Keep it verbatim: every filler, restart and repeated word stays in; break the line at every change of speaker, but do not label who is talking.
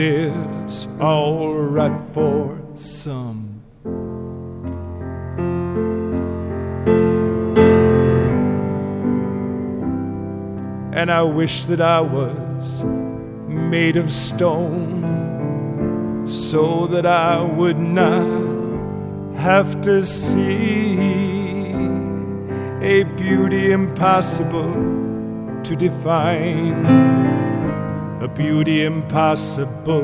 It's all right for some. And I wish that I was made of stone, so that I would not have to see a beauty impossible to define, a beauty impossible